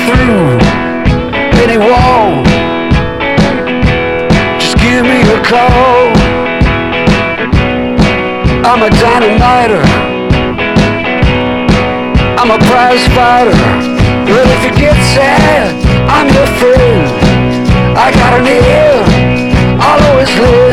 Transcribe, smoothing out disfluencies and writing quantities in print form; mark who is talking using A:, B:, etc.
A: through any wall. Just give me a call. I'm a dynamiter, I'm a prize fighter. But if you get sad, I'm your friend. I got an ear, I'll always live.